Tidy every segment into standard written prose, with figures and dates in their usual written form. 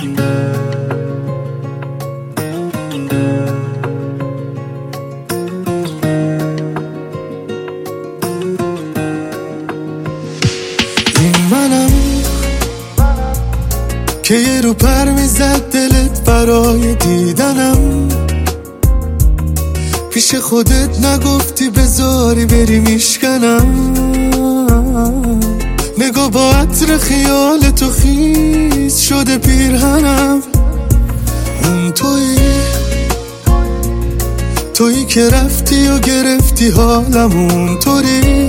این منم که یه رو پر میزد دلت برای دیدنم، پیش خودت نگفتی بذاری بری میشکنم. نگاه با عطر خیال تو خیس شده پیرهنم. اون تویی که رفتی و گرفتی حالم، اون طوری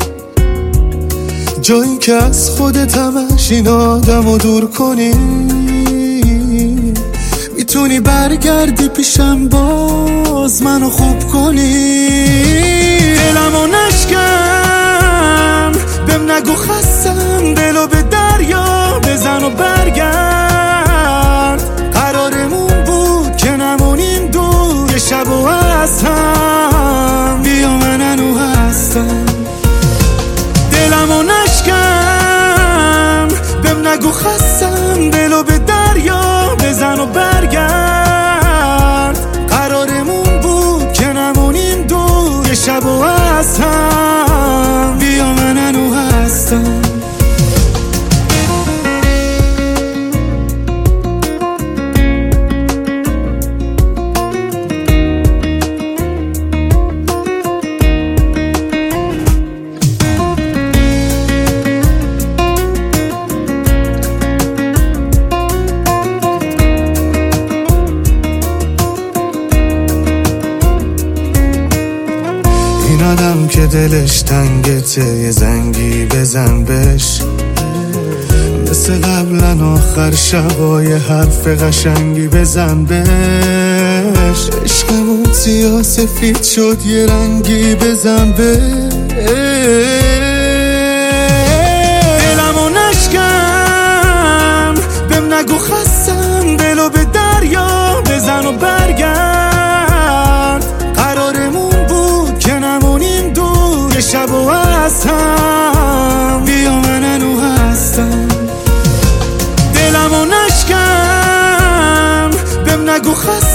جایی که از خودت همش این آدمو دور کنی. میتونی برگردی پیشم باز منو خوب کنی. دلمو نشکن بهم نگو خستم، دلو به دریا بزن و برگرد. قرارمون بود که نمونیم دور، یه شب و از هم بیا من هنو هستم. دلمو نشکن بهم نگو خستم، دلو به دریا بزن و برگرد. قرارمون بود که نمونیم دور، یه شب و از هم بیا من هنو هستم. این آدم که دلش تنگته یه زنگی بزن بش، مثل قبلا آخر شبای حرف قشنگی بزن بش. عشقمون سیاه سفید شد یه رنگی بزن بش. دلمو نشکن بهم نگو خستم، دلو به دریا بزن و برگرد. قرارمون بود که نمونیم دور، یه شب و از هم بیا من هنو هستم. دلمو نشکن بهم نگو خستم،